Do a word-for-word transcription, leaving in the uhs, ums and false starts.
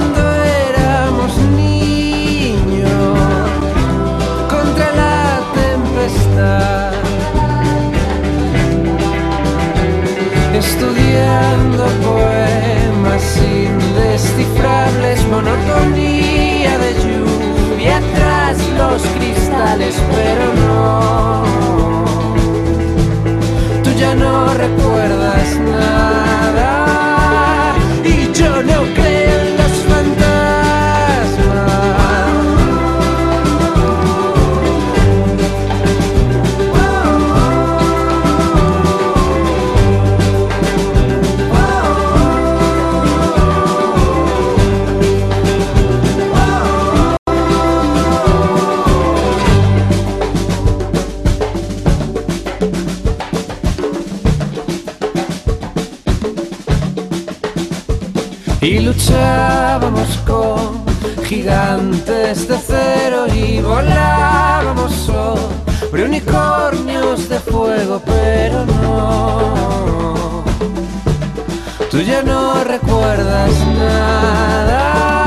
cuando éramos niños contra la tempestad, estudiando poemas indescifrables, monotonía de lluvia tras los cristales, pero no, tú ya no recuerdas nada y yo no creo en los y luchábamos con gigantes de cero y volábamos sobre unicornios de fuego, pero no, tú ya no recuerdas nada.